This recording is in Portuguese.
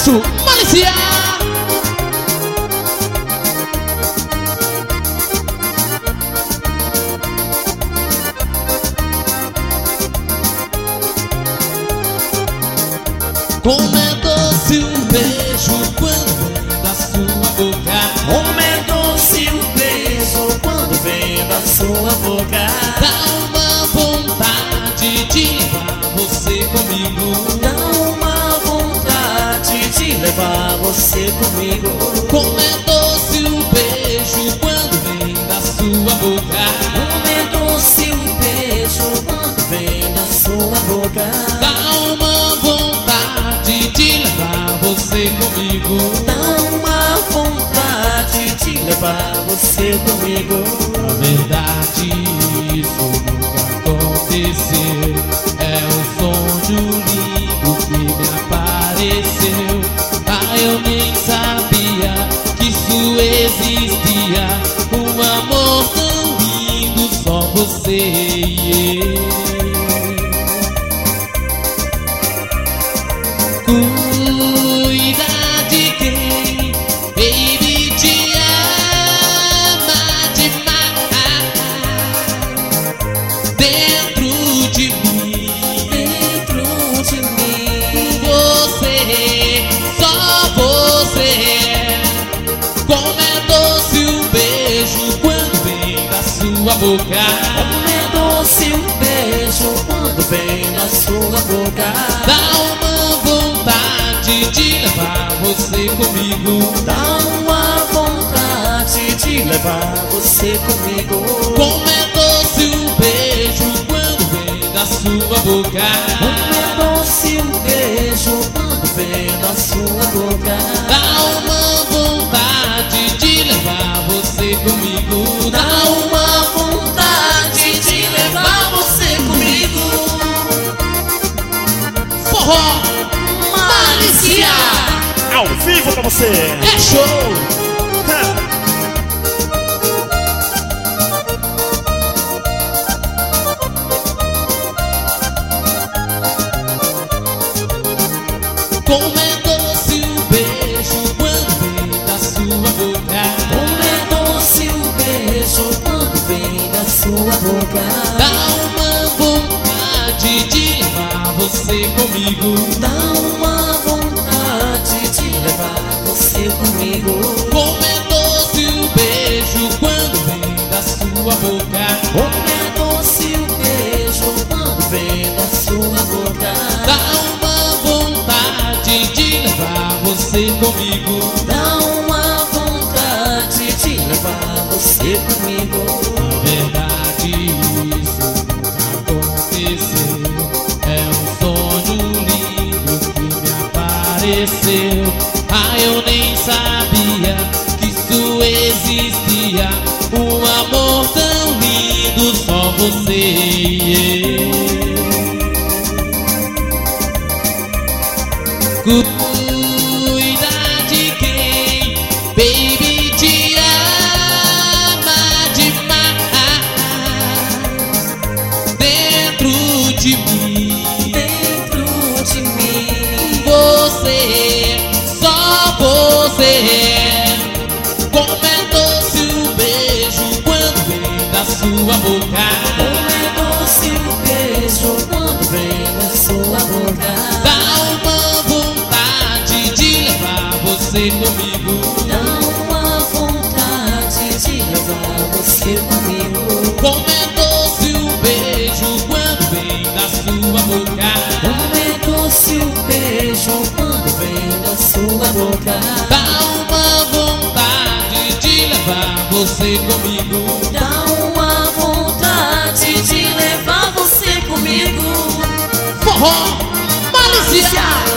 sucesso, Malícia. Como é doce um beijo quando vem da sua boca. Como é doce um beijo quando vem da sua boca. Dá uma vontade de levar você comigo. Dá uma vontade de levar você comigo. Como é doce um beijo quando vem da sua boca. Como é doce um beijo quando vem da sua boca. Dá uma vontade de levar você comigo. Dá uma vontade de levar você comigo. Na verdade isso nunca aconteceu. É um sonho lindo que me apareceu. Ah, eu nem sabia que isso existia. Um amor tão lindo, só você e eu. Cuida de quem, baby, te ama demais. Dentro de mim, Dentro de mim, você, só você. Como é doce um beijo quando vem da sua boca. como é doce um beijo quando vem da sua boca. Dá uma vontade de levar você comigo. Dá uma vontade de levar você comigo. Como é doce um beijo quando vem da sua boca. Como é doce um beijo quando vem da sua boca. Dá uma vontade de levar você comigo. Dá uma vontade de levar você comigo. Forró Malícia, Ao vivo pra você. é show. Como é doce um beijo quando vem da sua boca. Como é doce um beijo quando vem da sua boca. Dá uma vontade de levar você comigo. Dá uma vontade de levar você comigo. Como é doce um beijo quando vem da sua boca. Como é doce um beijo quando vem da sua boca. Dá uma vontade de levar você comigo. Dá uma vontade de levar você comigo. Na verdade isso nunca aconteceu. É um sonho lindo que me apareceu. Ah, eu nem sabia que isso existia. Um amor tão lindo, só você e eu. Cuida de quem, baby, te ama demais. Dentro de mim, Dentro de mim, você, só você. Como é doce um beijo quando vem da sua boca. como é doce um beijo quando vem da sua boca. Dá uma vontade de levar você comigo. Dá uma vontade de levar você comigo. Como é doce um beijo quando vem da sua boca. Como é doce um beijo quando vem da sua boca. Dá uma vontade de levar você comigo. Dá uma vontade de levar você comigo. Forró Malícia.